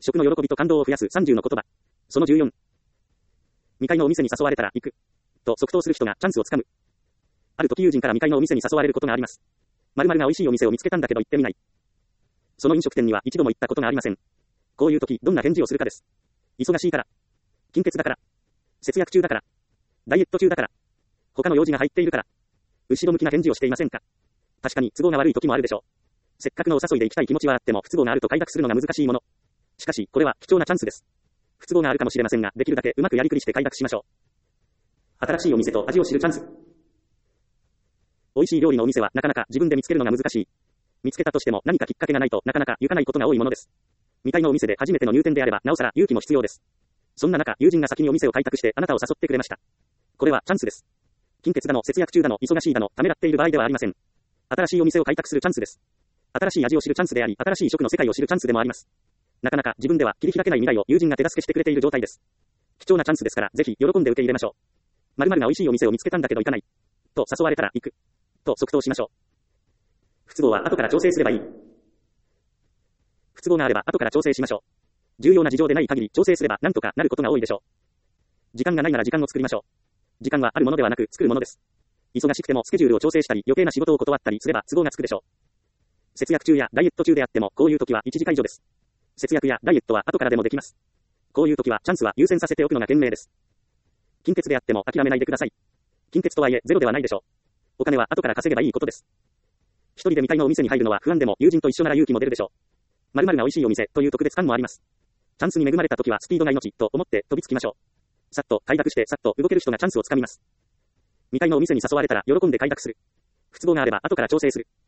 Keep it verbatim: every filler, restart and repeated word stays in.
食の喜びと感動を増やすさんじゅうの言葉。そのじゅうよん。未開のお店に誘われたら行く。と即答する人がチャンスをつかむ。ある時友人から未開のお店に誘われることがあります。〇〇な美味しいお店を見つけたんだけど行ってみない。その飲食店には一度も行ったことがありません。こういう時、どんな返事をするかです。忙しいから。金欠だから。節約中だから。ダイエット中だから。他の用事が入っているから。後ろ向きな返事をしていませんか。確かに都合が悪い時もあるでしょう。せっかくのお誘いで行きたい気持ちはあっても不都合があると快諾するのが難しいもの。しかし、これは貴重なチャンスです。不都合があるかもしれませんが、できるだけうまくやりくりして快諾しましょう。新しいお店と味を知るチャンス。美味しい料理のお店はなかなか自分で見つけるのが難しい。見つけたとしても何かきっかけがないとなかなか行かないことが多いものです。未開のお店で初めての入店であればなおさら勇気も必要です。そんな中、友人が先にお店を開拓してあなたを誘ってくれました。これはチャンスです。金欠だの、節約中だの、忙しいだの、ためらっている場合ではありません。新しいお店を開拓するチャンスです。新しい味を知るチャンスであり、新しい食の世界を知るチャンスでもあります。なかなか自分では切り開けない未来を友人が手助けしてくれている状態です。貴重なチャンスですから、ぜひ喜んで受け入れましょう。〇〇な美味しいお店を見つけたんだけど行かない。と誘われたら行く。と即答しましょう。不都合は後から調整すればいい。不都合があれば後から調整しましょう。重要な事情でない限り調整すれば何とかなることが多いでしょう。時間がないなら時間を作りましょう。時間はあるものではなく作るものです。忙しくてもスケジュールを調整したり余計な仕事を断ったりすれば都合がつくでしょう。節約中やダイエット中であってもこういう時は一時解除です。節約やダイエットは後からでもできます。こういう時はチャンスは優先させておくのが賢明です。金欠であっても諦めないでください。金欠とはいえゼロではないでしょう。お金は後から稼げばいいことです。一人で未開のお店に入るのは不安でも友人と一緒なら勇気も出るでしょう。〇〇が美味しいお店という特別感もあります。チャンスに恵まれた時はスピードが命と思って飛びつきましょう。さっと開拓してさっと動ける人がチャンスをつかみます。未開のお店に誘われたら喜んで開拓する。不都合があれば後から調整する。